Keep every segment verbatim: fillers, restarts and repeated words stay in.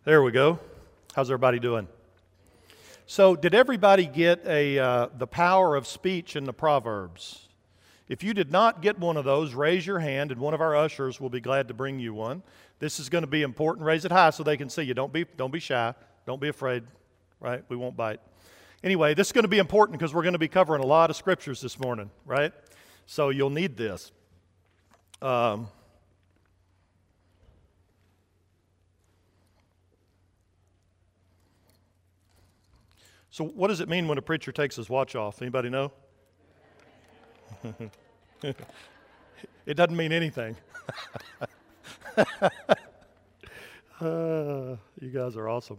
There we go. How's everybody doing? So, did everybody get a uh, the power of speech in the Proverbs? If you did not get one of those, raise your hand, and one of our ushers will be glad to bring you one. This is going to be important. Raise it high so they can see you. Don't be don't be shy. Don't be afraid. Right? We won't bite. Anyway, this is going to be important because we're going to be covering a lot of scriptures this morning. Right? So you'll need this. Um, So what does it mean when a preacher takes his watch off? Anybody know? It doesn't mean anything. uh, you guys are awesome.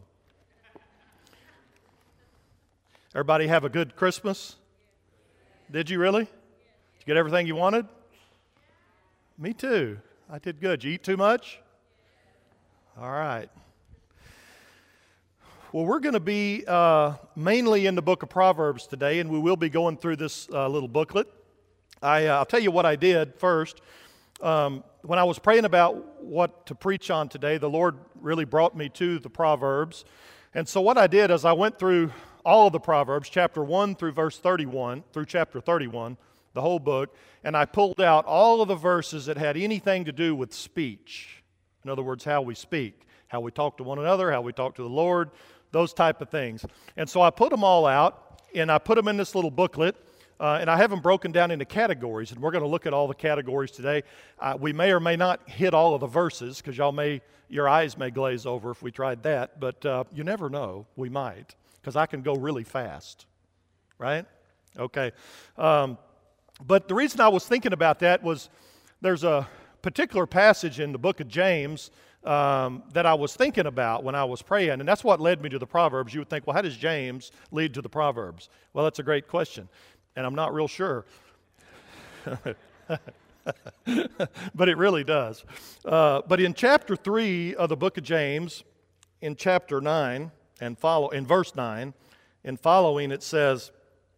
Everybody have a good Christmas? Did you really? Did you get everything you wanted? Me too. I did good. Did you eat too much? All right. Well, we're going to be uh, mainly in the book of Proverbs today, and we will be going through this uh, little booklet. I, uh, I'll tell you what I did first. Um, when I was praying about what to preach on today, the Lord really brought me to the Proverbs. And so what I did is I went through all of the Proverbs, chapter one through verse thirty-one, through chapter thirty-one, the whole book, and I pulled out all of the verses that had anything to do with speech. In other words, how we speak, how we talk to one another, how we talk to the Lord, those type of things. And so I put them all out, and I put them in this little booklet, uh, and I have them broken down into categories, and we're going to look at all the categories today. Uh, we may or may not hit all of the verses, because y'all may, your eyes may glaze over if we tried that, but uh, you never know. We might, because I can go really fast, right? Okay. Um, but the reason I was thinking about that was there's a particular passage in the book of James Um, that I was thinking about when I was praying, and that's what led me to the Proverbs. You would think, well, how does James lead to the Proverbs? Well, that's a great question, and I'm not real sure. But it really does. Uh, but in chapter three of the book of James, in chapter nine, and follow, in verse nine, and following, it says,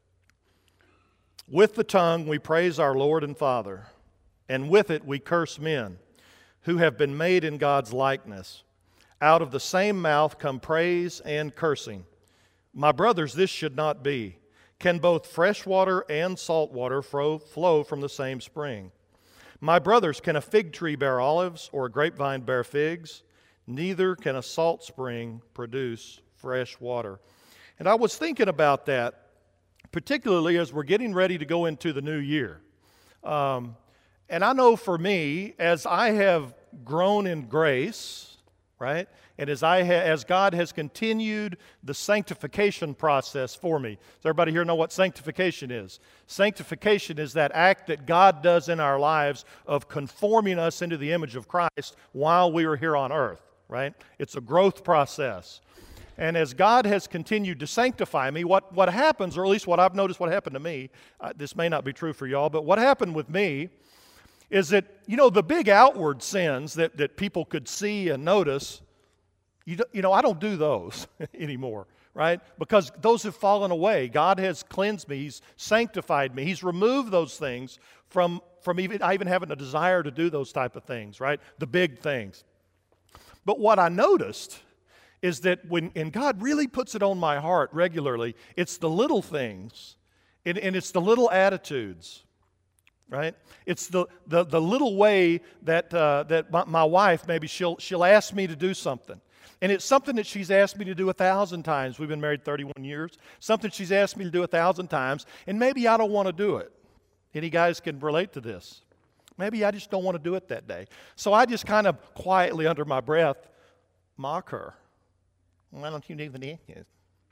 "With the tongue we praise our Lord and Father, and with it we curse men, who have been made in God's likeness. Out of the same mouth come praise and cursing. My brothers, this should not be. Can both fresh water and salt water flow from the same spring? My brothers, can a fig tree bear olives or a grapevine bear figs? Neither can a salt spring produce fresh water." And I was thinking about that, particularly as we're getting ready to go into the new year. Um, And I know for me, as I have grown in grace, right, and as I ha- as God has continued the sanctification process for me. Does everybody here know what sanctification is? Sanctification is that act that God does in our lives of conforming us into the image of Christ while we are here on earth, right? It's a growth process. And as God has continued to sanctify me, what, what happens, or at least what I've noticed what happened to me, uh, this may not be true for y'all, but what happened with me is that, you know, the big outward sins that, that people could see and notice, you, you know, I don't do those anymore, right? Because those have fallen away. God has cleansed me. He's sanctified me. He's removed those things from, from even, I even having a desire to do those type of things, right? The big things. But what I noticed is that when, and God really puts it on my heart regularly, it's the little things, and, and it's the little attitudes. Right? It's the, the, the little way that uh, that my, my wife, maybe she'll she'll ask me to do something. And it's something that she's asked me to do a thousand times. We've been married thirty-one years. Something she's asked me to do a thousand times, and maybe I don't want to do it. Any guys can relate to this. Maybe I just don't want to do it that day. So I just kind of quietly under my breath mock her. Why don't you do the dishes?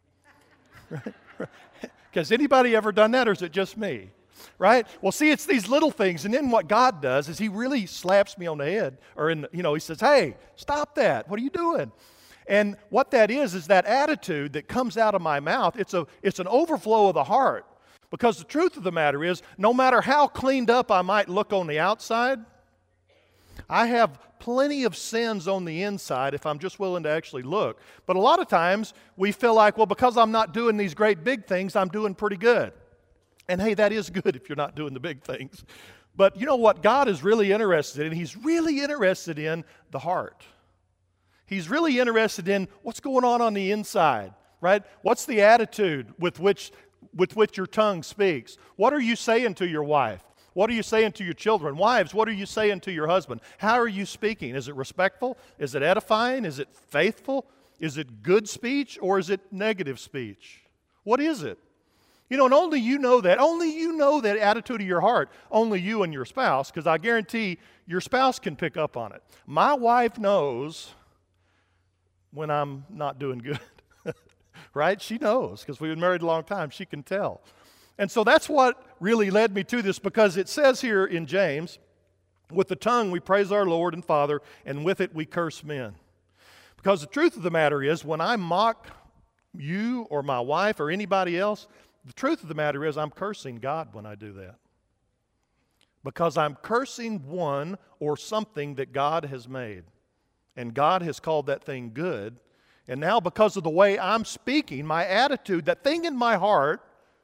Has anybody ever done that, or is it just me? Right? Well, see, it's these little things, and then what God does is He really slaps me on the head, or in, you know, He says, "Hey, stop that! What are you doing?" And what that is is that attitude that comes out of my mouth. It's a, it's an overflow of the heart, because the truth of the matter is, no matter how cleaned up I might look on the outside, I have plenty of sins on the inside if I'm just willing to actually look. But a lot of times we feel like, well, because I'm not doing these great big things, I'm doing pretty good. And hey, that is good if you're not doing the big things. But you know what God is really interested in? He's really interested in the heart. He's really interested in what's going on on the inside, right? What's the attitude with which, with which your tongue speaks? What are you saying to your wife? What are you saying to your children? Wives, what are you saying to your husband? How are you speaking? Is it respectful? Is it edifying? Is it faithful? Is it good speech or is it negative speech? What is it? You know, and only you know that. Only you know that attitude of your heart. Only you and your spouse, because I guarantee your spouse can pick up on it. My wife knows when I'm not doing good, right? She knows, because we've been married a long time. She can tell. And so that's what really led me to this, because it says here in James, with the tongue we praise our Lord and Father, and with it we curse men. Because the truth of the matter is, when I mock you or my wife or anybody else, the truth of the matter is I'm cursing God when I do that. Because I'm cursing one or something that God has made. And God has called that thing good. And now because of the way I'm speaking, my attitude, that thing in my heart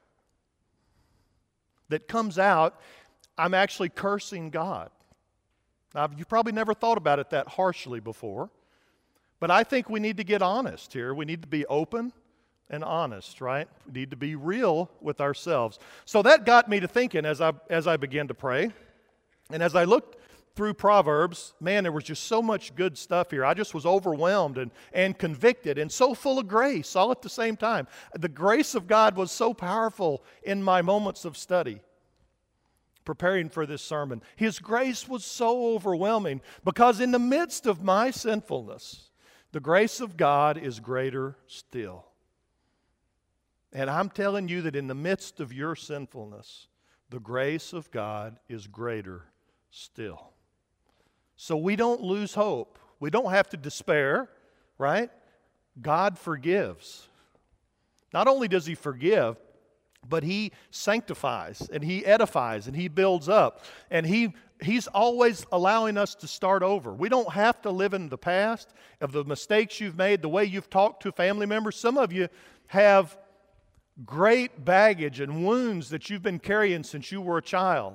that comes out, I'm actually cursing God. Now, you've probably never thought about it that harshly before, but I think we need to get honest here. We need to be open and honest, right? We need to be real with ourselves. So that got me to thinking as I, as I began to pray, and as I looked through Proverbs, man, there was just so much good stuff here. I just was overwhelmed and, and convicted and so full of grace all at the same time. The grace of God was so powerful in my moments of study, preparing for this sermon. His grace was so overwhelming because in the midst of my sinfulness, the grace of God is greater still. And I'm telling you that in the midst of your sinfulness, the grace of God is greater still. So we don't lose hope. We don't have to despair, right? God forgives. Not only does He forgive, but He sanctifies and He edifies and He builds up. And he, He's always allowing us to start over. We don't have to live in the past of the mistakes you've made, the way you've talked to family members. Some of you have great baggage and wounds that you've been carrying since you were a child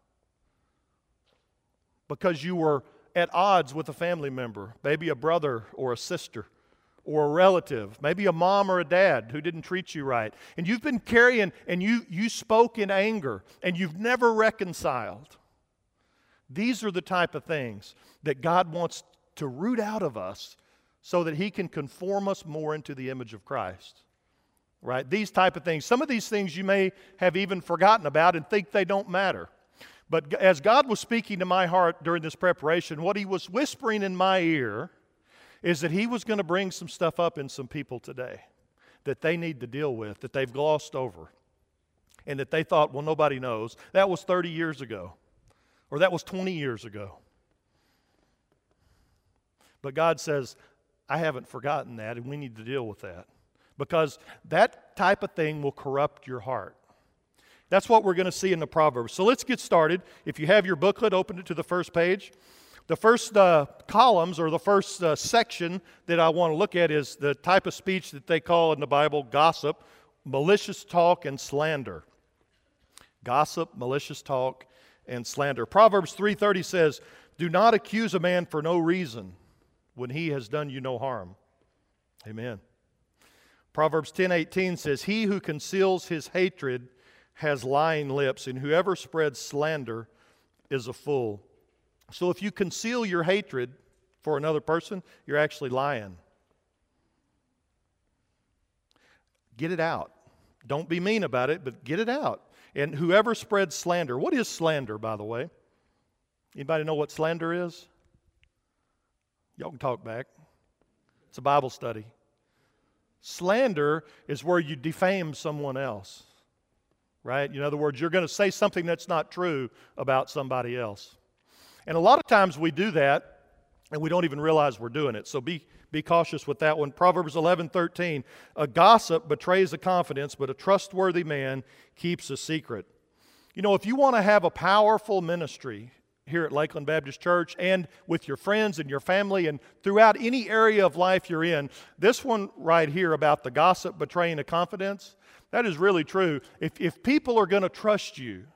because you were at odds with a family member, maybe a brother or a sister or a relative, maybe a mom or a dad who didn't treat you right. And you've been carrying, and you, you spoke in anger, and you've never reconciled. These are the type of things that God wants to root out of us so that He can conform us more into the image of Christ. Right? These type of things. Some of these things you may have even forgotten about and think they don't matter. But as God was speaking to my heart during this preparation, what He was whispering in my ear is that He was going to bring some stuff up in some people today that they need to deal with, that they've glossed over, and that they thought, well, nobody knows. That was thirty years ago, or that was twenty years ago. But God says, I haven't forgotten that, and we need to deal with that. Because that type of thing will corrupt your heart. That's what we're going to see in the Proverbs. So let's get started. If you have your booklet, open it to the first page. The first uh, columns, or the first uh, section that I want to look at, is the type of speech that they call in the Bible gossip, malicious talk, and slander. Gossip, malicious talk, and slander. Proverbs three thirty says, do not accuse a man for no reason when he has done you no harm. Amen. Proverbs ten eighteen says, he who conceals his hatred has lying lips, and whoever spreads slander is a fool. So if you conceal your hatred for another person, you're actually lying. Get it out. Don't be mean about it, but get it out. And whoever spreads slander. What is slander, by the way? Anybody know what slander is? Y'all can talk back. It's a Bible study. Slander is where you defame someone else, right? In other words, you're going to say something that's not true about somebody else. And a lot of times we do that, and we don't even realize we're doing it. So be, be cautious with that one. Proverbs eleven thirteen, a gossip betrays a confidence, but a trustworthy man keeps a secret. You know, if you want to have a powerful ministry here at Lakeland Baptist Church and with your friends and your family and throughout any area of life you're in, this one right here about the gossip betraying a confidence, that is really true. If, if people are going to trust you,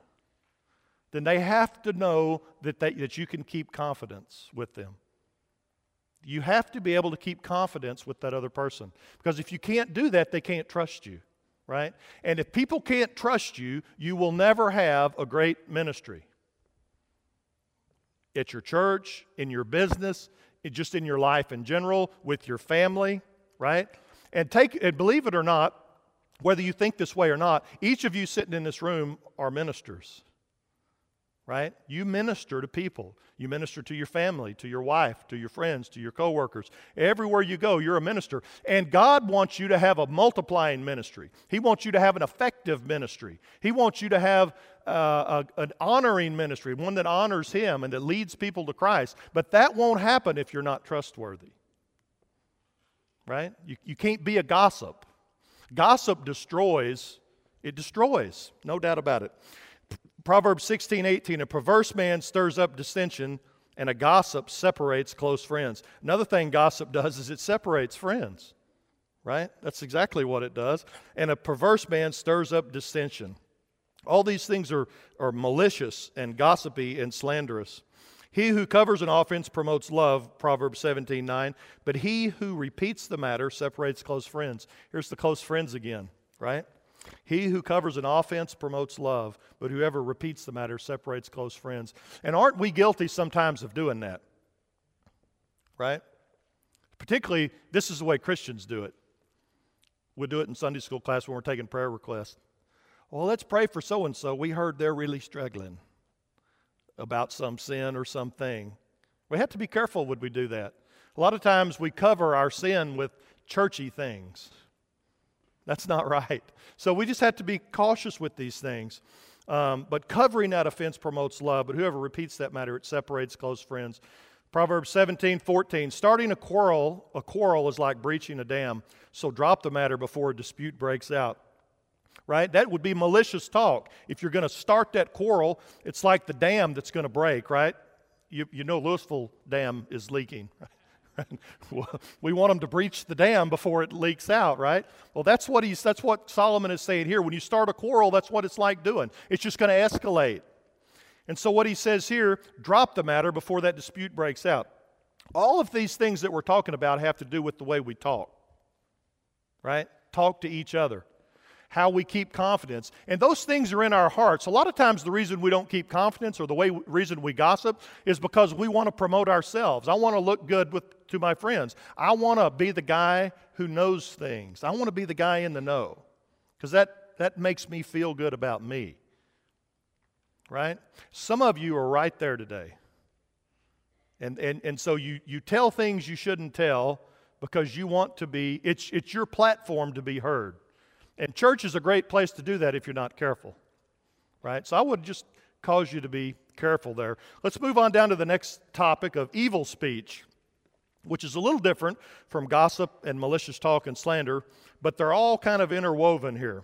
then they have to know that, they, that you can keep confidence with them. You have to be able to keep confidence with that other person. Because if you can't do that, they can't trust you, right? And if people can't trust you, you will never have a great ministry. At your church, in your business, just in your life in general, with your family, right? And take and believe it or not, whether you think this way or not, each of you sitting in this room are ministers, right? You minister to people. You minister to your family, to your wife, to your friends, to your coworkers. Everywhere you go, you're a minister. And God wants you to have a multiplying ministry. He wants you to have an effective ministry. He wants you to have uh, a, an honoring ministry, one that honors Him and that leads people to Christ. But that won't happen if you're not trustworthy, right? You, you can't be a gossip. Gossip destroys, it destroys, no doubt about it. Proverbs sixteen eighteen, a perverse man stirs up dissension, and a gossip separates close friends. Another thing gossip does is it separates friends, right? That's exactly what it does. And a perverse man stirs up dissension. All these things are, are malicious and gossipy and slanderous. He who covers an offense promotes love, Proverbs seventeen nine, but he who repeats the matter separates close friends. Here's the close friends again, right? He who covers an offense promotes love, but whoever repeats the matter separates close friends. And aren't we guilty sometimes of doing that? Right? Particularly, this is the way Christians do it. We do it in Sunday school class when we're taking prayer requests. Well, let's pray for so-and-so. We heard they're really struggling about some sin or something. We have to be careful when we do that. A lot of times we cover our sin with churchy things. That's not right. So we just have to be cautious with these things. Um, but covering that offense promotes love, but whoever repeats that matter, it separates close friends. Proverbs seventeen fourteen, starting a quarrel, a quarrel is like breaching a dam, so drop the matter before a dispute breaks out. Right? That would be malicious talk. If you're going to start that quarrel, it's like the dam that's going to break, right? You, you know Louisville Dam is leaking, right? We want them to breach the dam before it leaks out, right? Well, that's what he's. That's what Solomon is saying here. When you start a quarrel, that's what it's like doing. It's just going to escalate. And so what he says here, drop the matter before that dispute breaks out. All of these things that we're talking about have to do with the way we talk, right? Talk to each other. How we keep confidence. And those things are in our hearts. A lot of times the reason we don't keep confidence or the way reason we gossip is because we want to promote ourselves. I want to look good with, to my friends. I want to be the guy who knows things. I want to be the guy in the know because that, that makes me feel good about me. Right? Some of you are right there today. And, and, and so you, you tell things you shouldn't tell because you want to be, it's, it's your platform to be heard. And church is a great place to do that if you're not careful, right? So I would just cause you to be careful there. Let's move on down to the next topic of evil speech, which is a little different from gossip and malicious talk and slander, but they're all kind of interwoven here.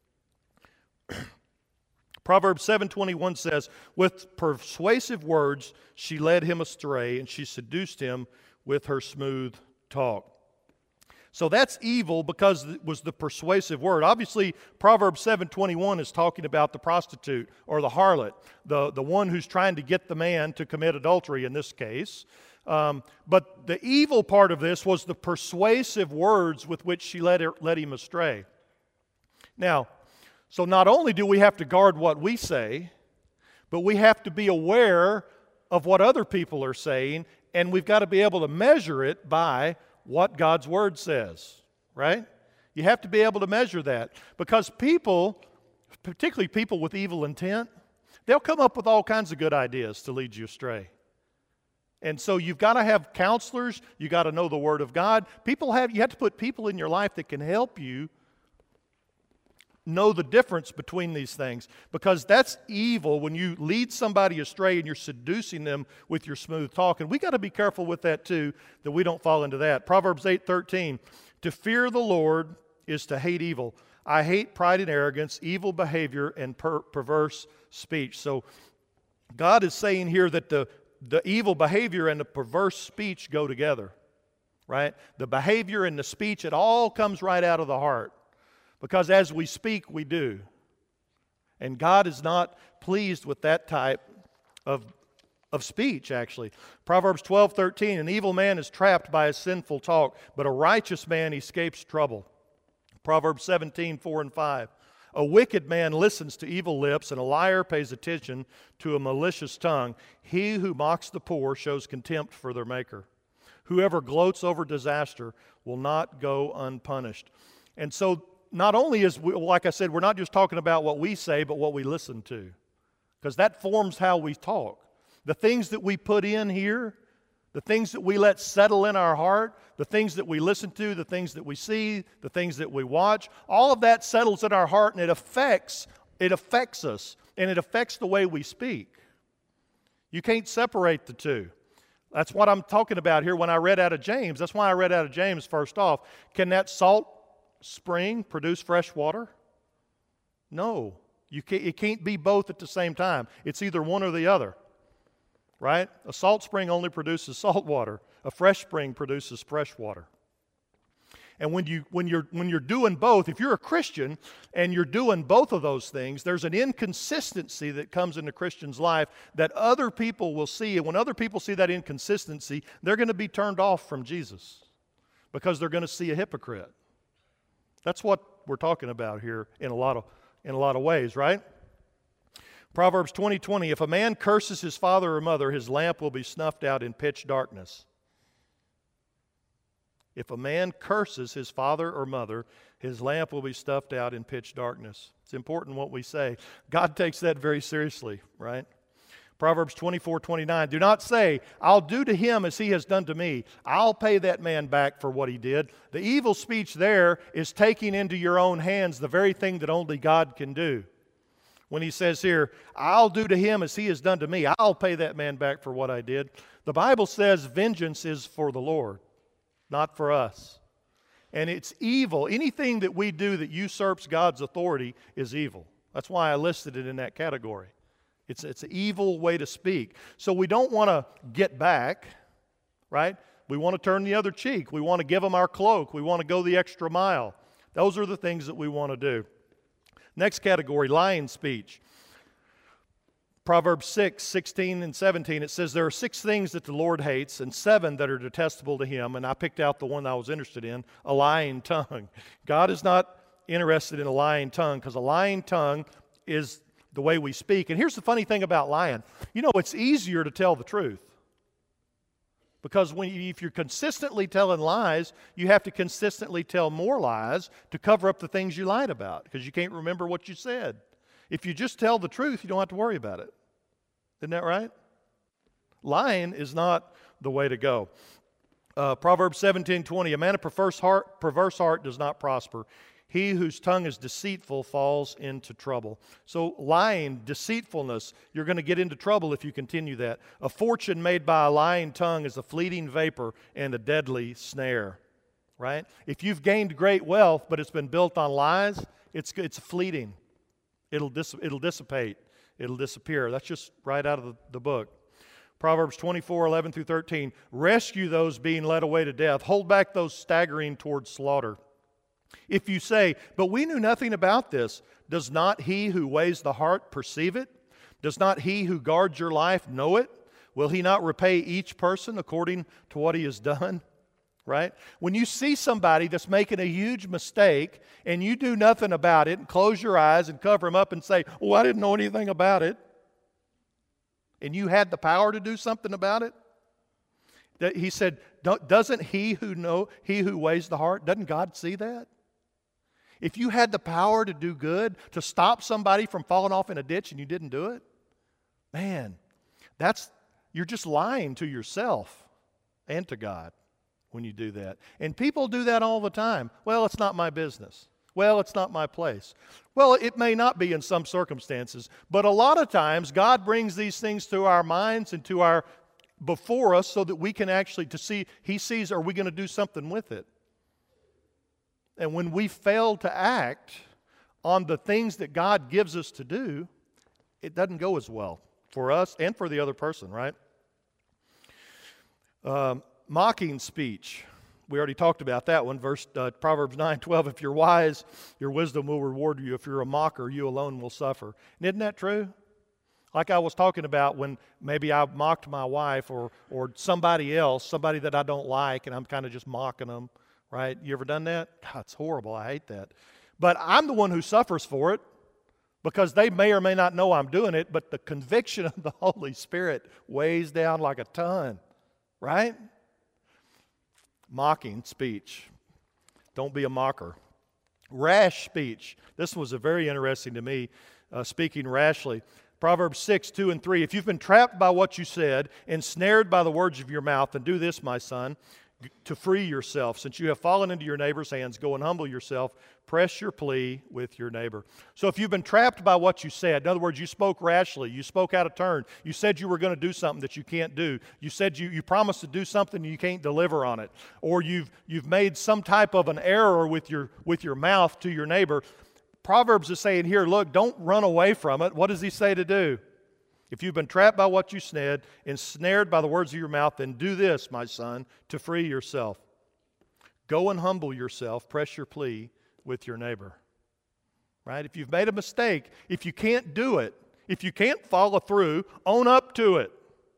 Proverbs seven twenty-one says, with persuasive words she led him astray, and she seduced him with her smooth talk. So that's evil because it was the persuasive word. Obviously, Proverbs seven twenty-one is talking about the prostitute or the harlot, the, the one who's trying to get the man to commit adultery in this case. Um, but the evil part of this was the persuasive words with which she led, her, led him astray. Now, so not only do we have to guard what we say, but we have to be aware of what other people are saying, and we've got to be able to measure it by what God's Word says, right? You have to be able to measure that because people, particularly people with evil intent, they'll come up with all kinds of good ideas to lead you astray. And so you've got to have counselors, you've got to know the Word of God. People have, you have to put people in your life that can help you know the difference between these things because that's evil when you lead somebody astray and you're seducing them with your smooth talk. And we got to be careful with that too, that we don't fall into that. Proverbs eight thirteen, to fear the Lord is to hate evil. I hate pride and arrogance, evil behavior, and per- perverse speech. So God is saying here that the, the evil behavior and the perverse speech go together, right? The behavior and the speech, it all comes right out of the heart. Because as we speak, we do. And God is not pleased with that type of, of speech, actually. Proverbs twelve thirteen, an evil man is trapped by his sinful talk, but a righteous man escapes trouble. Proverbs seventeen four and five, a wicked man listens to evil lips, and a liar pays attention to a malicious tongue. He who mocks the poor shows contempt for their maker. Whoever gloats over disaster will not go unpunished. And so not only is, we, like I said, we're not just talking about what we say, but what we listen to, because that forms how we talk. The things that we put in here, the things that we let settle in our heart, the things that we listen to, the things that we see, the things that we watch, all of that settles in our heart, and it affects, it affects us, and it affects the way we speak. You can't separate the two. That's what I'm talking about here when I read out of James. That's why I read out of James first off. Can that salt spring produce fresh water? No. You can't, it can't be both at the same time. It's either one or the other. Right? A salt spring only produces salt water. A fresh spring produces fresh water. And when, you, when, you're, when you're doing both, if you're a Christian and you're doing both of those things, there's an inconsistency that comes in the Christian's life that other people will see. And when other people see that inconsistency, they're going to be turned off from Jesus because they're going to see a hypocrite. That's what we're talking about here in a lot of, in a lot of ways, right? Proverbs twenty twenty, if a man curses his father or mother, his lamp will be snuffed out in pitch darkness. If a man curses his father or mother, his lamp will be stuffed out in pitch darkness. It's important what we say. God takes that very seriously, right? Proverbs twenty-four twenty-nine, do not say, I'll do to him as he has done to me. I'll pay that man back for what he did. The evil speech there is taking into your own hands the very thing that only God can do. When he says here, I'll do to him as he has done to me. I'll pay that man back for what I did. The Bible says vengeance is for the Lord, not for us. And it's evil. Anything that we do that usurps God's authority is evil. That's why I listed it in that category. It's, it's an evil way to speak. So we don't want to get back, right? We want to turn the other cheek. We want to give them our cloak. We want to go the extra mile. Those are the things that we want to do. Next category, lying speech. Proverbs six, sixteen and seventeen, it says, there are six things that the Lord hates and seven that are detestable to him. And I picked out the one I was interested in, a lying tongue. God is not interested in a lying tongue because a lying tongue is the way we speak. And here's the funny thing about lying. You know, it's easier to tell the truth. Because when you, if you're consistently telling lies, you have to consistently tell more lies to cover up the things you lied about because you can't remember what you said. If you just tell the truth, you don't have to worry about it. Isn't that right? Lying is not the way to go. Uh, Proverbs seventeen twenty, a man of perverse heart, perverse heart does not prosper. He whose tongue is deceitful falls into trouble. So lying, deceitfulness, you're going to get into trouble if you continue that. A fortune made by a lying tongue is a fleeting vapor and a deadly snare, right? If you've gained great wealth, but it's been built on lies, it's, it's fleeting. It'll, dis, it'll dissipate. It'll disappear. That's just right out of the, the book. Proverbs twenty-four, eleven through thirteen, rescue those being led away to death. Hold back those staggering towards slaughter. If you say, but we knew nothing about this, does not he who weighs the heart perceive it? Does not he who guards your life know it? Will he not repay each person according to what he has done? Right? When you see somebody that's making a huge mistake and you do nothing about it and close your eyes and cover them up and say, oh, I didn't know anything about it, and you had the power to do something about it, he said, doesn't he who know, he who weighs the heart, doesn't God see that? If you had the power to do good, to stop somebody from falling off in a ditch and you didn't do it, man, that's, you're just lying to yourself and to God when you do that. And people do that all the time. Well, it's not my business. Well, it's not my place. Well, it may not be in some circumstances, but a lot of times God brings these things to our minds and to our before us so that we can actually to see, He sees, are we going to do something with it? And when we fail to act on the things that God gives us to do, it doesn't go as well for us and for the other person, right? Um, mocking speech. We already talked about that one. Verse uh, Proverbs nine twelve, if you're wise, your wisdom will reward you. If you're a mocker, you alone will suffer. And isn't that true? Like I was talking about when maybe I mocked my wife or, or somebody else, somebody that I don't like, and I'm kind of just mocking them, right? You ever done that? God, it's horrible. I hate that. But I'm the one who suffers for it because they may or may not know I'm doing it, but the conviction of the Holy Spirit weighs down like a ton, right? Mocking speech. Don't be a mocker. Rash speech. This was a very interesting to me, uh, speaking rashly. Proverbs six, two and three. If you've been trapped by what you said, ensnared by the words of your mouth, then do this, my son, to free yourself. Since you have fallen into your neighbor's hands, go and humble yourself. Press your plea with your neighbor. So if you've been trapped by what you said, in other words, you spoke rashly, you spoke out of turn, you said you were going to do something that you can't do, you said you, you promised to do something and you can't deliver on it, or you've, you've made some type of an error with your, with your mouth to your neighbor, Proverbs is saying here, look, don't run away from it. What does he say to do? If you've been trapped by what you said, ensnared by the words of your mouth, then do this, my son, to free yourself. Go and humble yourself, press your plea with your neighbor. Right? If you've made a mistake, if you can't do it, if you can't follow through, own up to it.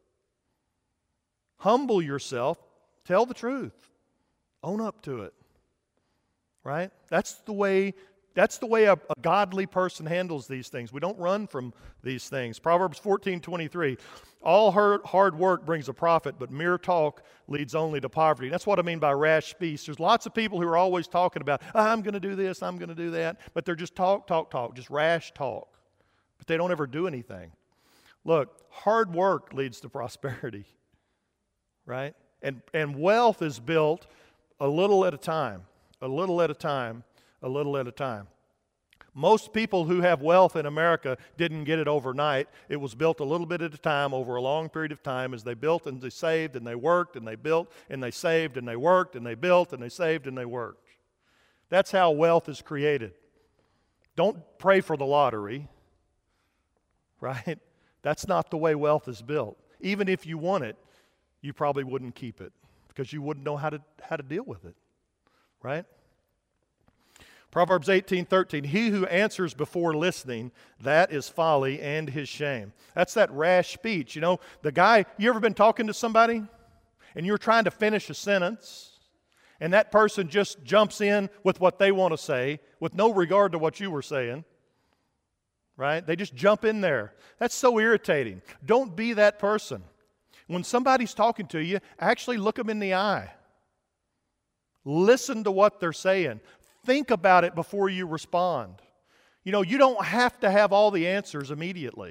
Humble yourself, tell the truth. Own up to it. Right? That's the way That's the way a, a godly person handles these things. We don't run from these things. Proverbs fourteen twenty-three, all hard, hard work brings a profit, but mere talk leads only to poverty. That's what I mean by rash speech. There's lots of people who are always talking about, oh, I'm going to do this, I'm going to do that, but they're just talk, talk, talk, just rash talk. But they don't ever do anything. Look, hard work leads to prosperity, right? And, and wealth is built a little at a time, a little at a time, a little at a time. Most people who have wealth in America didn't get it overnight. It was built a little bit at a time over a long period of time as they built and they saved and they worked and they built and they saved and they worked and they built and they saved and they worked. That's how wealth is created. Don't pray for the lottery, right? That's not the way wealth is built. Even if you won it, you probably wouldn't keep it because you wouldn't know how to, how to deal with it, right? Proverbs eighteen thirteen, he who answers before listening, that is folly and his shame. That's that rash speech. You know, the guy, you ever been talking to somebody and you're trying to finish a sentence and that person just jumps in with what they want to say with no regard to what you were saying, right? They just jump in there. That's so irritating. Don't be that person. When somebody's talking to you, actually look them in the eye. Listen to what they're saying. Think about it before you respond. You know, you don't have to have all the answers immediately.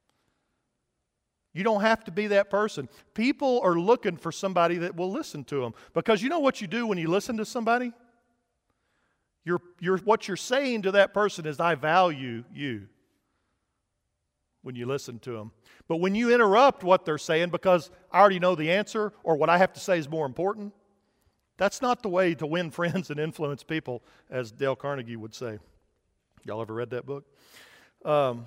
You don't have to be that person. People are looking for somebody that will listen to them. Because you know what you do when you listen to somebody? You're, you're, what you're saying to that person is, I value you, when you listen to them. But when you interrupt what they're saying because I already know the answer or what I have to say is more important, that's not the way to win friends and influence people, as Dale Carnegie would say. Y'all ever read that book? Um,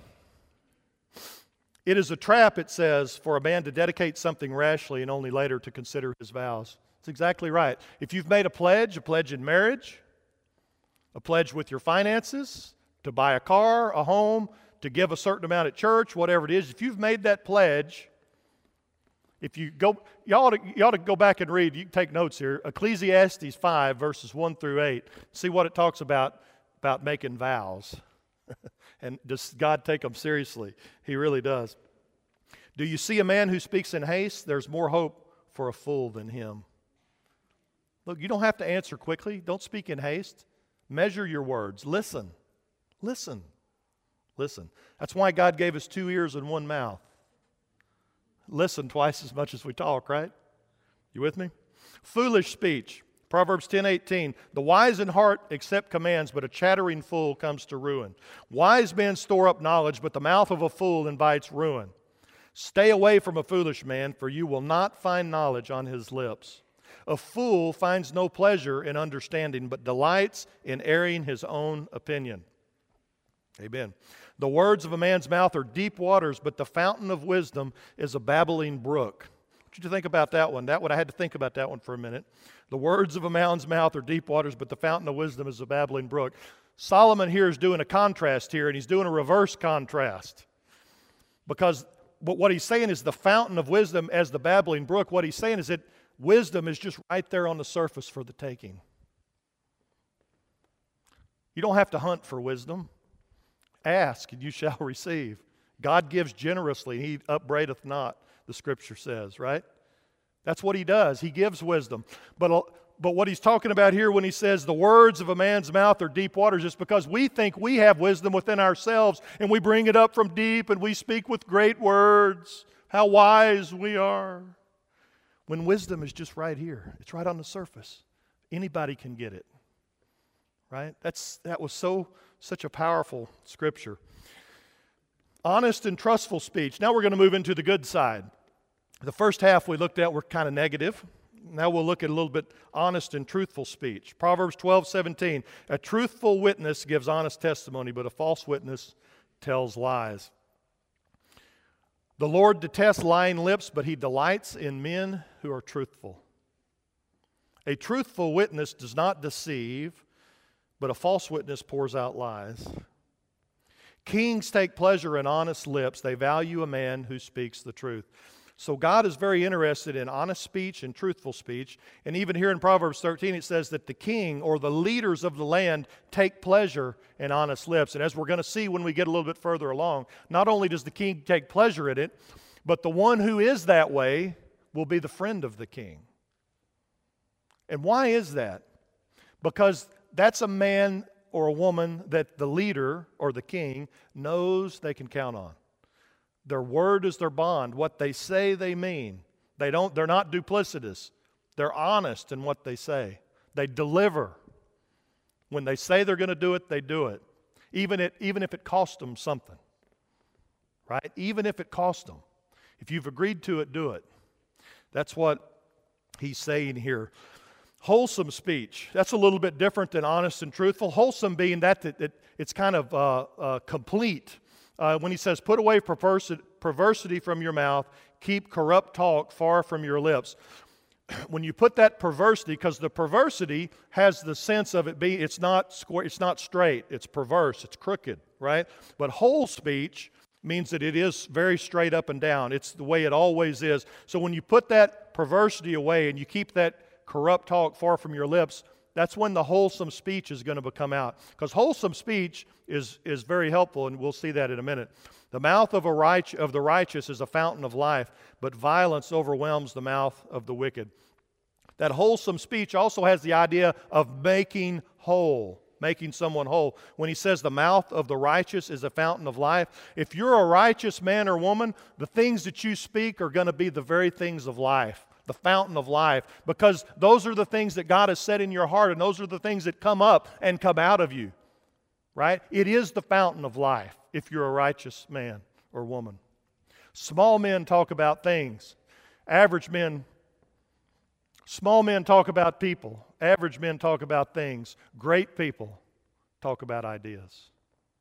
it is a trap, it says, for a man to dedicate something rashly and only later to consider his vows. That's exactly right. If you've made a pledge, a pledge in marriage, a pledge with your finances, to buy a car, a home, to give a certain amount at church, whatever it is, if you've made that pledge, if you go, you ought, to, you ought to go back and read, you can take notes here, Ecclesiastes five, verses one through eight. See what it talks about, about making vows. And does God take them seriously? He really does. Do you see a man who speaks in haste? There's more hope for a fool than him. Look, you don't have to answer quickly. Don't speak in haste. Measure your words. Listen. Listen. Listen. That's why God gave us two ears and one mouth. Listen twice as much as we talk, right? You with me? Foolish speech. Proverbs ten eighteen. The wise in heart accept commands, but a chattering fool comes to ruin. Wise men store up knowledge, but the mouth of a fool invites ruin. Stay away from a foolish man, for you will not find knowledge on his lips. A fool finds no pleasure in understanding, but delights in airing his own opinion. Amen. The words of a man's mouth are deep waters, but the fountain of wisdom is a babbling brook. What did you think about that one? That one, I had to think about that one for a minute. The words of a man's mouth are deep waters, but the fountain of wisdom is a babbling brook. Solomon here is doing a contrast here, and he's doing a reverse contrast. Because but what he's saying is the fountain of wisdom as the babbling brook. What he's saying is that wisdom is just right there on the surface for the taking. You don't have to hunt for wisdom. Ask, and you shall receive. God gives generously, He upbraideth not, the Scripture says, right? That's what He does. He gives wisdom. But, but what He's talking about here when He says the words of a man's mouth are deep waters is because we think we have wisdom within ourselves, and we bring it up from deep, and we speak with great words, how wise we are. When wisdom is just right here. It's right on the surface. Anybody can get it. Right? That's, that was so such a powerful Scripture. Honest and trustful speech. Now we're going to move into the good side. The first half we looked at were kind of negative. Now we'll look at a little bit honest and truthful speech. Proverbs twelve seventeen. A truthful witness gives honest testimony, but a false witness tells lies. The Lord detests lying lips, but He delights in men who are truthful. A truthful witness does not deceive, but a false witness pours out lies. Kings take pleasure in honest lips. They value a man who speaks the truth. So God is very interested in honest speech and truthful speech. And even here in Proverbs thirteen, it says that the king or the leaders of the land take pleasure in honest lips. And as we're going to see when we get a little bit further along, not only does the king take pleasure in it, but the one who is that way will be the friend of the king. And why is that? Because that's a man or a woman that the leader or the king knows they can count on. Their word is their bond. What they say, they mean. They don't, they're not duplicitous. They're honest in what they say. They deliver. When they say they're going to do it, they do it. Even, it, even if it costs them something. Right? Even if it costs them. If you've agreed to it, do it. That's what he's saying here. Wholesome speech. That's a little bit different than honest and truthful. Wholesome being that it, it, it's kind of uh, uh, complete. Uh, when he says, put away perversity, perversity from your mouth, keep corrupt talk far from your lips. When you put that perversity, because the perversity has the sense of it being, it's not square, it's not straight, it's perverse, it's crooked, right? But whole speech means that it is very straight up and down. It's the way it always is. So when you put that perversity away and you keep that corrupt talk far from your lips, that's when the wholesome speech is going to come out. Because wholesome speech is, is very helpful, and we'll see that in a minute. The mouth of, a right, of the righteous is a fountain of life, but violence overwhelms the mouth of the wicked. That wholesome speech also has the idea of making whole, making someone whole. When he says the mouth of the righteous is a fountain of life, if you're a righteous man or woman, the things that you speak are going to be the very things of life. The fountain of life, because those are the things that God has set in your heart, and those are the things that come up and come out of you, right? It is the fountain of life if you're a righteous man or woman. Small men talk about things. Average men, small men talk about people. Average men talk about things. Great people talk about ideas,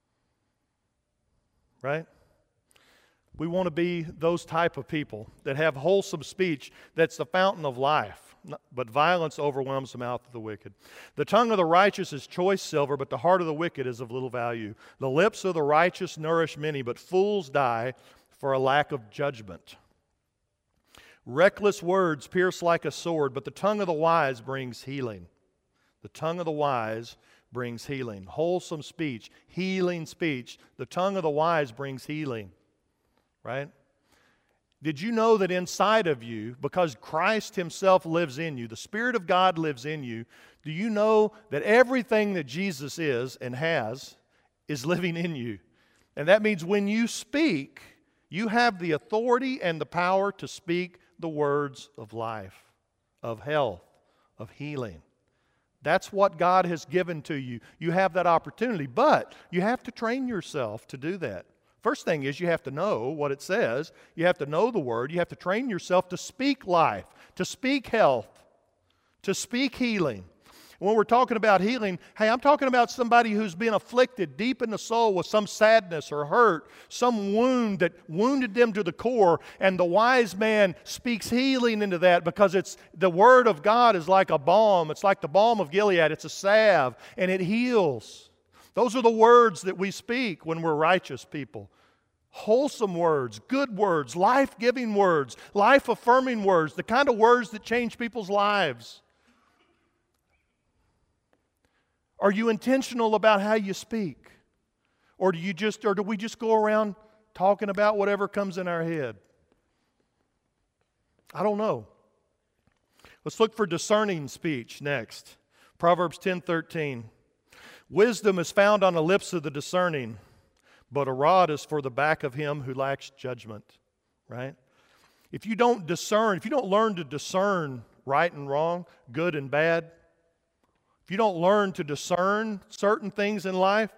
right? We want to be those type of people that have wholesome speech that's the fountain of life, but violence overwhelms the mouth of the wicked. The tongue of the righteous is choice silver, but the heart of the wicked is of little value. The lips of the righteous nourish many, but fools die for a lack of judgment. Reckless words pierce like a sword, but the tongue of the wise brings healing. The tongue of the wise brings healing. Wholesome speech, healing speech. The tongue of the wise brings healing. Right? Did you know that inside of you, because Christ Himself lives in you, the Spirit of God lives in you, do you know that everything that Jesus is and has is living in you? And that means when you speak, you have the authority and the power to speak the words of life, of health, of healing. That's what God has given to you. You have that opportunity, but you have to train yourself to do that. First thing is you have to know what it says. You have to know the Word. You have to train yourself to speak life, to speak health, to speak healing. When we're talking about healing, hey, I'm talking about somebody who's been afflicted deep in the soul with some sadness or hurt, some wound that wounded them to the core, and the wise man speaks healing into that because it's the Word of God is like a balm. It's like the balm of Gilead. It's a salve, and it heals. Those are the words that we speak when we're righteous people. Wholesome words, good words, life-giving words, life-affirming words, the kind of words that change people's lives. Are you intentional about how you speak? Or do you just, or do we just go around talking about whatever comes in our head? I don't know. Let's look for discerning speech next. Proverbs ten thirteen. Wisdom is found on the lips of the discerning, but a rod is for the back of him who lacks judgment. Right? If you don't discern, if you don't learn to discern right and wrong, good and bad, if you don't learn to discern certain things in life,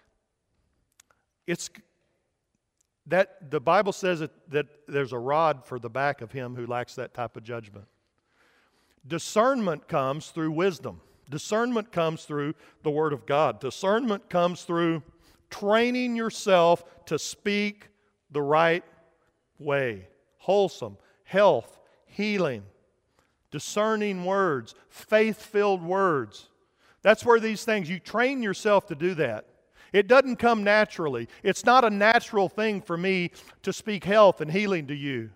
it's that the Bible says that, that there's a rod for the back of him who lacks that type of judgment. Discernment comes through wisdom. Discernment comes through the Word of God. Discernment comes through training yourself to speak the right way. Wholesome, health, healing, discerning words, faith-filled words. That's where these things, you train yourself to do that. It doesn't come naturally. It's not a natural thing for me to speak health and healing to you.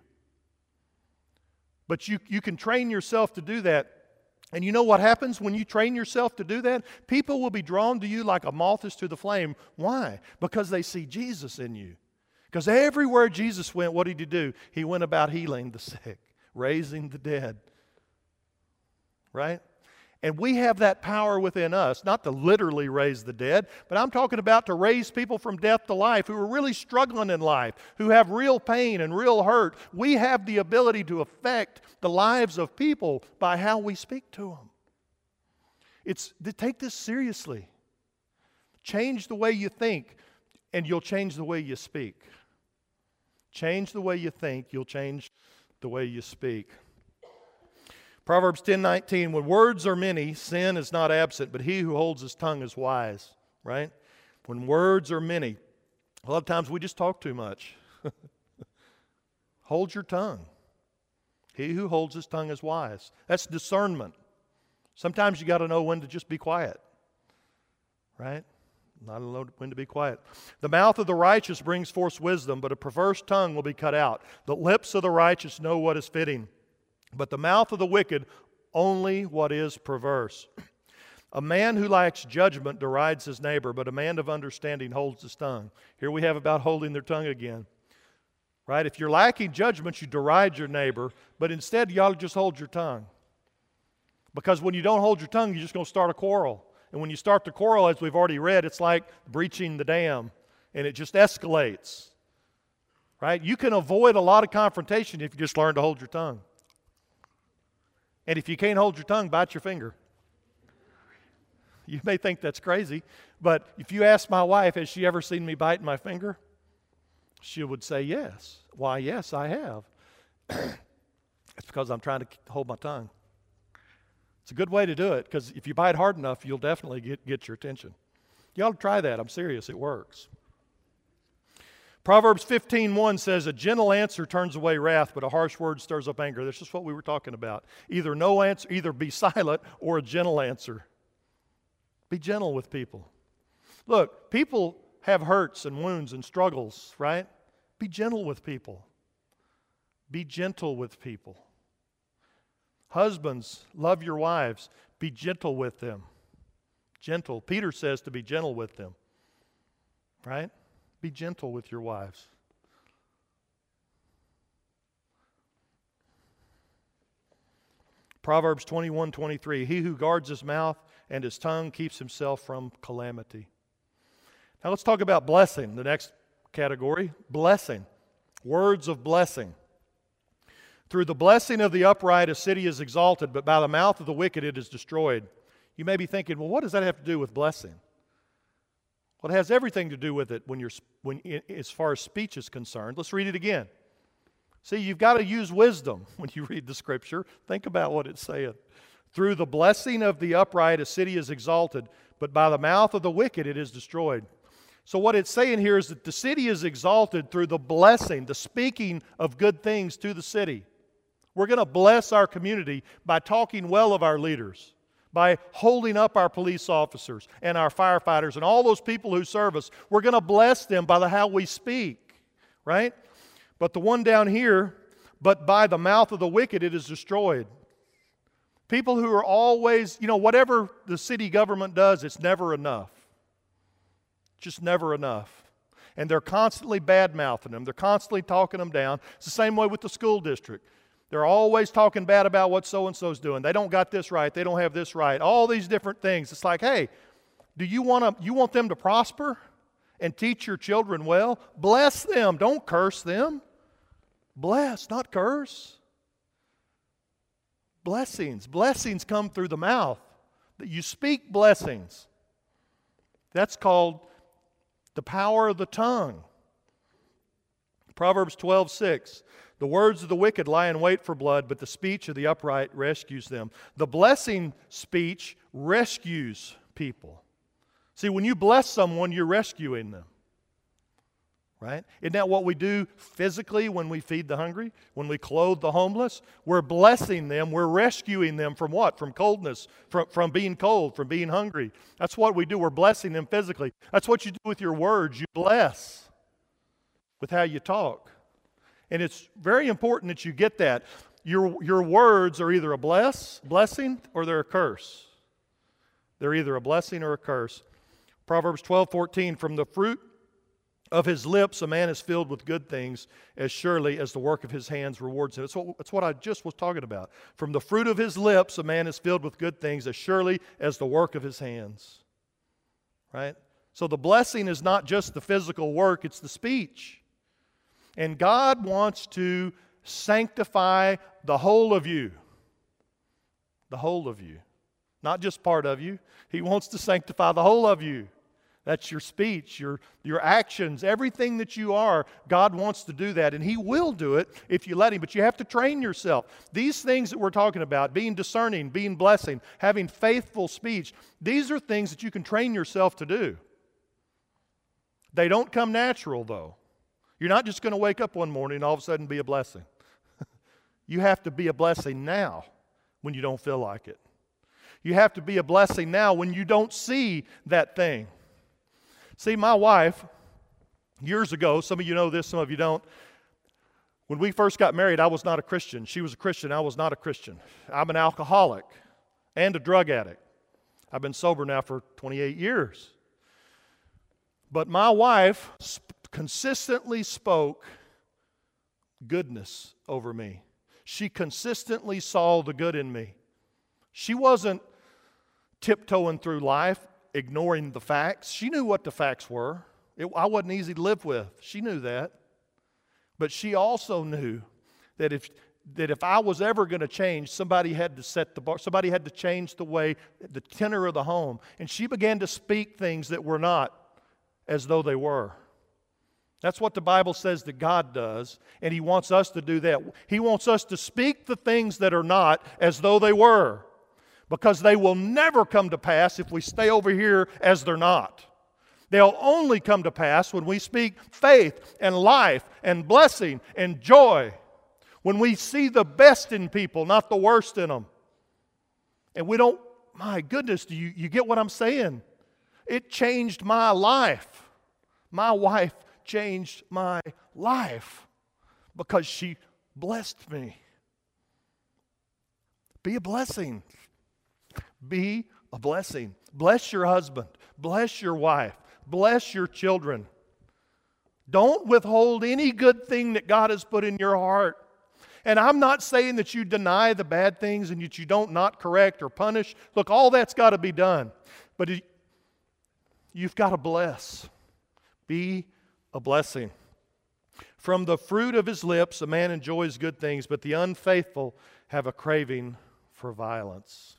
But you, you can train yourself to do that. And you know what happens when you train yourself to do that? People will be drawn to you like a moth is to the flame. Why? Because they see Jesus in you. Because everywhere Jesus went, what did he do? He went about healing the sick, raising the dead. Right? And we have that power within us, not to literally raise the dead, but I'm talking about to raise people from death to life who are really struggling in life, who have real pain and real hurt. We have the ability to affect the lives of people by how we speak to them. It's, take this seriously. Change the way you think, and you'll change the way you speak. Change the way you think, you'll change the way you speak. Proverbs ten nineteen, when words are many, sin is not absent, but he who holds his tongue is wise. Right? When words are many, a lot of times we just talk too much. Hold your tongue. He who holds his tongue is wise. That's discernment. Sometimes you got to know when to just be quiet. Right? Not know when to be quiet. The mouth of the righteous brings forth wisdom, but a perverse tongue will be cut out. The lips of the righteous know what is fitting, but the mouth of the wicked only what is perverse. A man who lacks judgment derides his neighbor, but a man of understanding holds his tongue. Here we have about holding their tongue again. Right? If you're lacking judgment, you deride your neighbor, but instead you ought to just hold your tongue. Because when you don't hold your tongue, you're just going to start a quarrel. And when you start the quarrel, as we've already read, it's like breaching the dam, and it just escalates. Right? You can avoid a lot of confrontation if you just learn to hold your tongue. And if you can't hold your tongue, bite your finger. You may think that's crazy, but if you ask my wife, has she ever seen me bite my finger? She would say yes. Why, yes, I have. It's because I'm trying to hold my tongue. It's a good way to do it, because if you bite hard enough, you'll definitely get, get your attention. You ought to try that. I'm serious. It works. Proverbs fifteen one says, a gentle answer turns away wrath, but a harsh word stirs up anger. That's just what we were talking about. Either no answer, either be silent or a gentle answer. Be gentle with people. Look, people have hurts and wounds and struggles, right? Be gentle with people. Be gentle with people. Husbands, love your wives. Be gentle with them. Gentle. Peter says to be gentle with them, right? Be gentle with your wives. Proverbs twenty-one twenty-three, he who guards his mouth and his tongue keeps himself from calamity. Now let's talk about blessing, the next category. Blessing. Words of blessing. Through the blessing of the upright a city is exalted, but by the mouth of the wicked it is destroyed. You may be thinking, well, what does that have to do with blessing? Well, it has everything to do with it when you're, when, as far as speech is concerned. Let's read it again. See, you've got to use wisdom when you read the Scripture. Think about what it's saying. Through the blessing of the upright, a city is exalted, but by the mouth of the wicked it is destroyed. So what it's saying here is that the city is exalted through the blessing, the speaking of good things to the city. We're going to bless our community by talking well of our leaders, by holding up our police officers and our firefighters and all those people who serve us. We're going to bless them by the how we speak. right? But the one down here, but by the mouth of the wicked it is destroyed. People who are always, you know, whatever the city government does, it's never enough. Just never enough. And they're constantly bad-mouthing them. They're constantly talking them down. It's the same way with the school district. They're always talking bad about what so-and-so's doing. They don't got this right. They don't have this right. All these different things. It's like, hey, do you want to, you want them to prosper and teach your children well? Bless them. Don't curse them. Bless, not curse. Blessings. Blessings come through the mouth. You speak blessings. That's called the power of the tongue. Proverbs twelve six. The words of the wicked lie in wait for blood, but the speech of the upright rescues them. The blessing speech rescues people. See, when you bless someone, you're rescuing them. Right? Isn't that what we do physically when we feed the hungry? When we clothe the homeless? We're blessing them. We're rescuing them from what? From coldness, from, from being cold, from being hungry. That's what we do. We're blessing them physically. That's what you do with your words. You bless with how you talk. And it's very important that you get that. Your, your words are either a bless, blessing or they're a curse. They're either a blessing or a curse. Proverbs twelve fourteen, from the fruit of his lips a man is filled with good things, as surely as the work of his hands rewards him. That's what, that's what I just was talking about. From the fruit of his lips a man is filled with good things, as surely as the work of his hands. Right? So the blessing is not just the physical work, it's the speech. And God wants to sanctify the whole of you. The whole of you. Not just part of you. He wants to sanctify the whole of you. That's your speech, your, your actions, everything that you are. God wants to do that, and He will do it if you let Him. But you have to train yourself. These things that we're talking about, being discerning, being blessing, having faithful speech, these are things that you can train yourself to do. They don't come natural, though. You're not just going to wake up one morning and all of a sudden be a blessing. You have to be a blessing now when you don't feel like it. You have to be a blessing now when you don't see that thing. See, my wife, years ago, some of you know this, some of you don't. When we first got married, I was not a Christian. She was a Christian. I was not a Christian. I'm an alcoholic and a drug addict. I've been sober now for twenty-eight years. But my wife consistently spoke goodness over me. She consistently saw the good in me. She wasn't tiptoeing through life, ignoring the facts. She knew what the facts were. It, I wasn't easy to live with. She knew that. But she also knew that if that if I was ever going to change, somebody had to set the bar. Somebody had to change the way, the tenor of the home. And she began to speak things that were not as though they were. That's what the Bible says that God does, and He wants us to do that. He wants us to speak the things that are not as though they were, because they will never come to pass if we stay over here as they're not. They'll only come to pass when we speak faith and life and blessing and joy, when we see the best in people, not the worst in them. And we don't, my goodness, do you, you get what I'm saying? It changed my life. My wife changed my life because she blessed me. Be a blessing. Be a blessing. Bless your husband. Bless your wife. Bless your children. Don't withhold any good thing that God has put in your heart. And I'm not saying that you deny the bad things and that you don't not correct or punish. Look, all that's got to be done. But you've got to bless. Be a blessing. From the fruit of his lips a man enjoys good things, but the unfaithful have a craving for violence.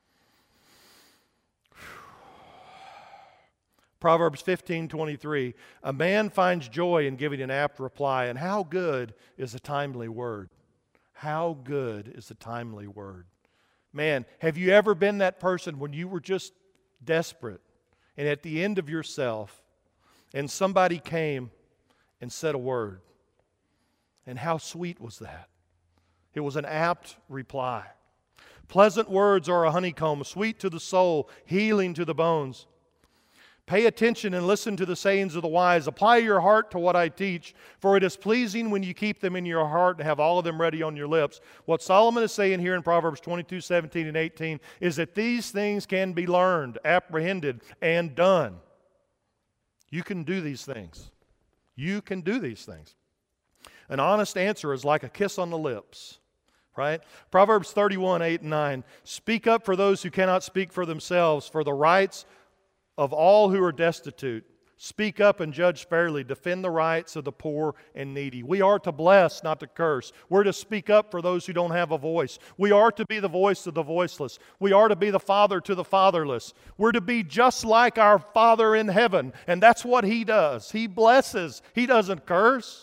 Proverbs fifteen twenty-three, a man finds joy in giving an apt reply, and how good is a timely word. How good is a timely word. Man, have you ever been that person when you were just desperate and at the end of yourself, and somebody came and said a word? And how sweet was that? It was an apt reply. Pleasant words are a honeycomb, sweet to the soul, healing to the bones. Pay attention and listen to the sayings of the wise. Apply your heart to what I teach, for it is pleasing when you keep them in your heart and have all of them ready on your lips. What Solomon is saying here in Proverbs twenty-two, seventeen, and eighteen is that these things can be learned, apprehended, and done. You can do these things. You can do these things. An honest answer is like a kiss on the lips. Right? Proverbs thirty-one, eight and nine. Speak up for those who cannot speak for themselves, for the rights of all who are destitute. Speak up and judge fairly. Defend the rights of the poor and needy. We are to bless, not to curse. We're to speak up for those who don't have a voice. We are to be the voice of the voiceless. We are to be the father to the fatherless. We're to be just like our Father in heaven. And that's what He does. He blesses. He doesn't curse.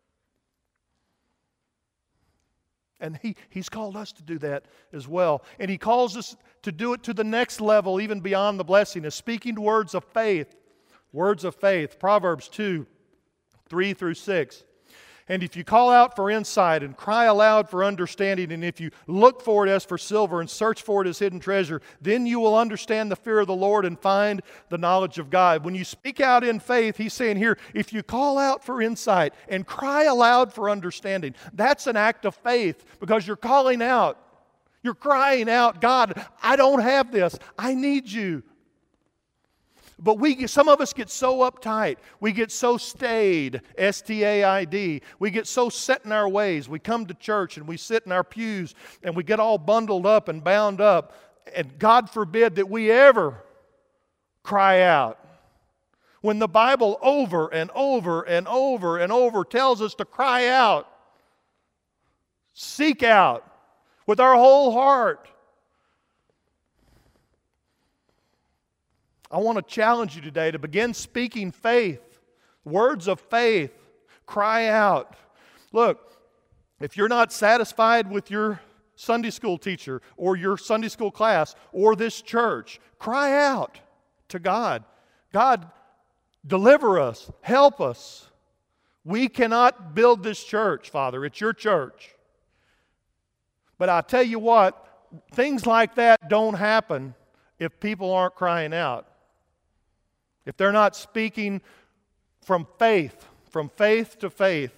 And he, He's called us to do that as well. And He calls us to do it to the next level, even beyond the blessing, is speaking words of faith. Words of faith. Proverbs two, three through six. And if you call out for insight and cry aloud for understanding, and if you look for it as for silver and search for it as hidden treasure, then you will understand the fear of the Lord and find the knowledge of God. When you speak out in faith, He's saying here, if you call out for insight and cry aloud for understanding, that's an act of faith because you're calling out. You're crying out, God, I don't have this. I need you. But we, some of us get so uptight. We get so staid, S T A I D. We get so set in our ways. We come to church and we sit in our pews and we get all bundled up and bound up. And God forbid that we ever cry out. When the Bible over and over and over and over tells us to cry out, seek out with our whole heart. I want to challenge you today to begin speaking faith, words of faith. Cry out. Look, if you're not satisfied with your Sunday school teacher or your Sunday school class or this church, cry out to God. God, deliver us, help us. We cannot build this church, Father. It's your church. But I tell you what, things like that don't happen if people aren't crying out. If they're not speaking from faith, from faith to faith.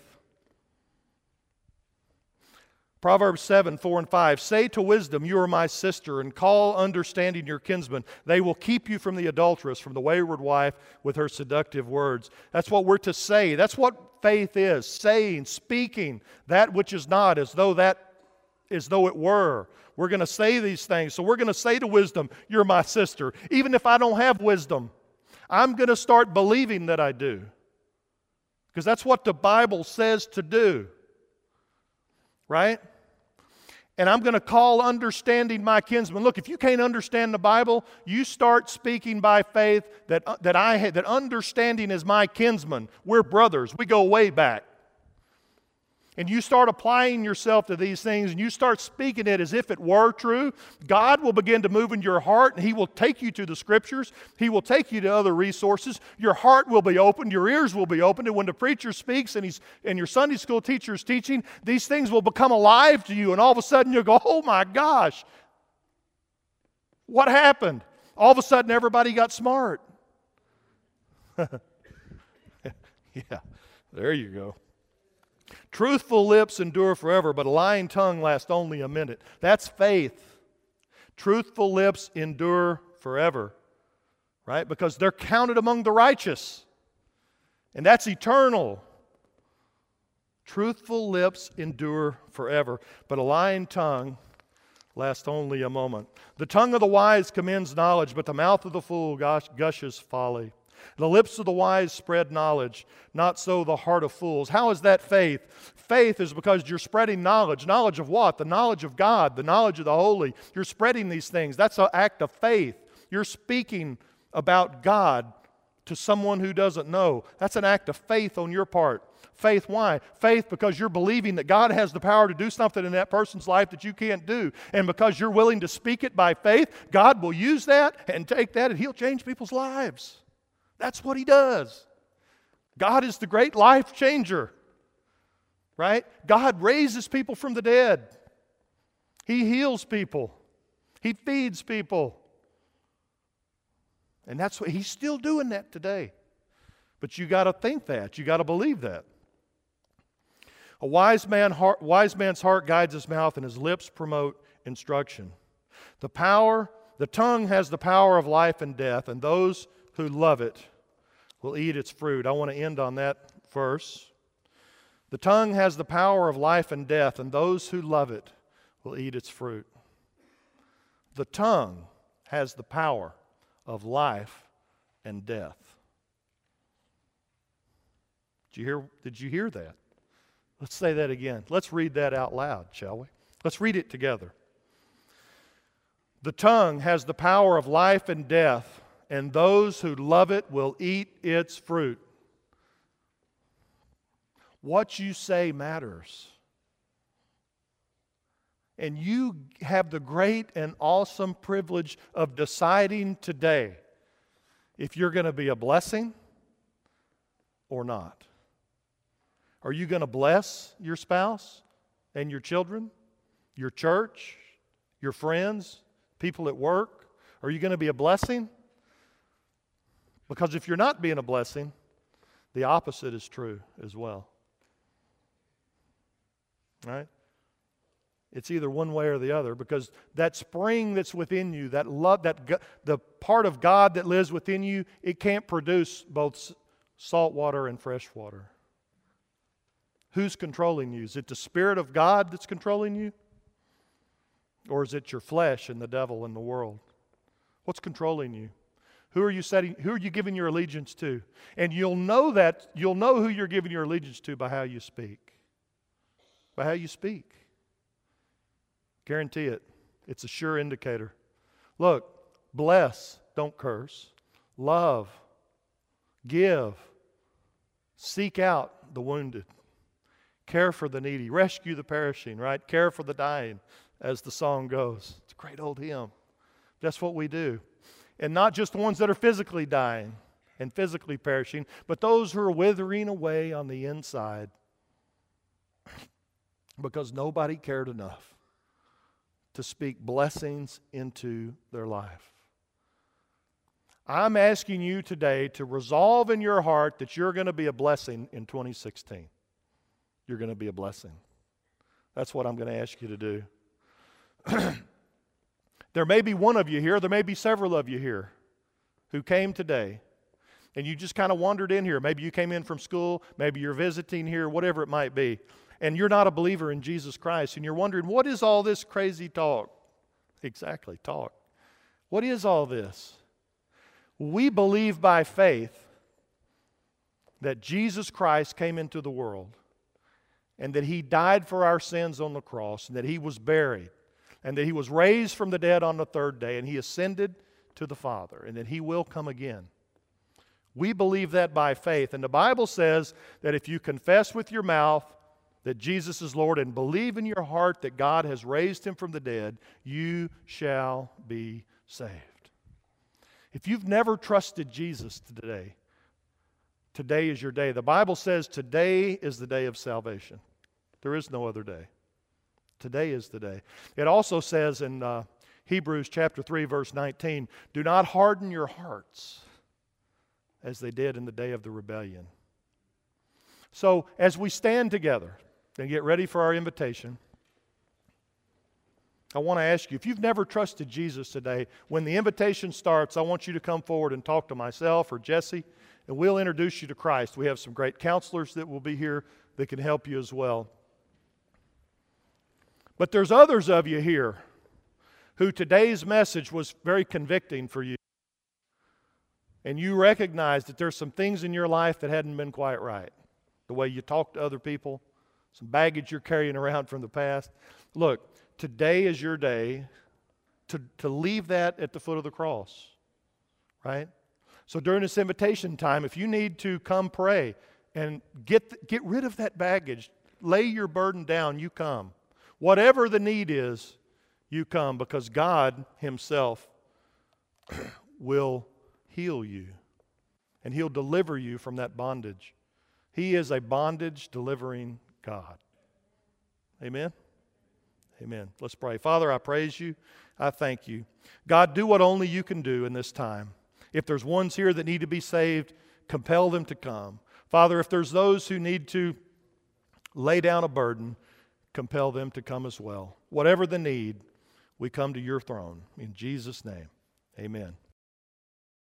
Proverbs seven, four and five. Say to wisdom, you are my sister, and call understanding your kinsman. They will keep you from the adulteress, from the wayward wife with her seductive words. That's what we're to say. That's what faith is. Saying, speaking that which is not as though that as though it were. We're going to say these things. So we're going to say to wisdom, you're my sister. Even if I don't have wisdom, I'm going to start believing that I do. Because that's what the Bible says to do. Right? And I'm going to call understanding my kinsman. Look, if you can't understand the Bible, you start speaking by faith that, uh, that, I, that understanding is my kinsman. We're brothers. We go way back. And you start applying yourself to these things and you start speaking it as if it were true, God will begin to move in your heart and He will take you to the Scriptures. He will take you to other resources. Your heart will be opened. Your ears will be opened. And when the preacher speaks and, he's, and your Sunday school teacher is teaching, these things will become alive to you. And all of a sudden you'll go, oh my gosh, what happened? All of a sudden everybody got smart. Yeah, there you go. Truthful lips endure forever, but a lying tongue lasts only a minute. That's faith. Truthful lips endure forever, right? Because they're counted among the righteous, and that's eternal. Truthful lips endure forever, but a lying tongue lasts only a moment. The tongue of the wise commends knowledge, but the mouth of the fool gushes folly. The lips of the wise spread knowledge, not so the heart of fools. How is that faith? Faith is because you're spreading knowledge. Knowledge of what? The knowledge of God, the knowledge of the holy. You're spreading these things. That's an act of faith. You're speaking about God to someone who doesn't know. That's an act of faith on your part. Faith, why? Faith because you're believing that God has the power to do something in that person's life that you can't do. And because you're willing to speak it by faith, God will use that and take that and He'll change people's lives. That's what He does. God is the great life changer, right? God raises people from the dead. He heals people. He feeds people. And that's what He's still doing that today. But you got to think that. You got to believe that. A wise, man heart, wise man's heart guides his mouth, and his lips promote instruction. The power, the tongue has the power of life and death, and those who love it will eat its fruit. I want to end on that verse. The tongue has the power of life and death, and those who love it will eat its fruit. The tongue has the power of life and death. Did you hear, did you hear that? Let's say that again. Let's read that out loud, shall we? Let's read it together. The tongue has the power of life and death, and those who love it will eat its fruit. What you say matters. And you have the great and awesome privilege of deciding today if you're going to be a blessing or not. Are you going to bless your spouse and your children, your church, your friends, people at work? Are you going to be a blessing? Because if you're not being a blessing, the opposite is true as well. Right? It's either one way or the other, because that spring that's within you, that love, that go, the part of God that lives within you, it can't produce both salt water and fresh water. Who's controlling you? Is it the Spirit of God that's controlling you? Or is it your flesh and the devil and the world? What's controlling you? Who are you setting, who are you giving your allegiance to? And you'll know that, you'll know who you're giving your allegiance to by how you speak. By how you speak. Guarantee it. It's a sure indicator. Look, bless, don't curse. Love, give, seek out the wounded. Care for the needy. Rescue the perishing, right? Care for the dying, as the song goes. It's a great old hymn. That's what we do. And not just the ones that are physically dying and physically perishing, but those who are withering away on the inside because nobody cared enough to speak blessings into their life. I'm asking you today to resolve in your heart that you're going to be a blessing in twenty sixteen. You're going to be a blessing. That's what I'm going to ask you to do. There may be one of you here, there may be several of you here who came today and you just kind of wandered in here. Maybe you came in from school, maybe you're visiting here, whatever it might be, and you're not a believer in Jesus Christ and you're wondering, what is all this crazy talk? Exactly, talk. What is all this? We believe by faith that Jesus Christ came into the world and that He died for our sins on the cross, and that He was buried, and that He was raised from the dead on the third day, and He ascended to the Father, and that He will come again. We believe that by faith, and the Bible says that if you confess with your mouth that Jesus is Lord and believe in your heart that God has raised Him from the dead, you shall be saved. If you've never trusted Jesus today, today is your day. The Bible says today is the day of salvation. There is no other day. Today is the day. It also says in uh, Hebrews chapter three, verse nineteen, do not harden your hearts as they did in the day of the rebellion. So as we stand together and get ready for our invitation, I want to ask you, if you've never trusted Jesus today, when the invitation starts, I want you to come forward and talk to myself or Jesse, and we'll introduce you to Christ. We have some great counselors that will be here that can help you as well. But there's others of you here who today's message was very convicting for you. And you recognize that there's some things in your life that hadn't been quite right. The way you talk to other people, some baggage you're carrying around from the past. Look, today is your day to, to leave that at the foot of the cross, right? So during this invitation time, if you need to come pray and get, get rid of that baggage, lay your burden down, you come. Whatever the need is, you come, because God Himself will heal you and He'll deliver you from that bondage. He is a bondage-delivering God. Amen? Amen. Let's pray. Father, I praise You. I thank You. God, do what only You can do in this time. If there's ones here that need to be saved, compel them to come. Father, if there's those who need to lay down a burden, compel them to come as well. Whatever the need, we come to your throne. In Jesus' name, amen.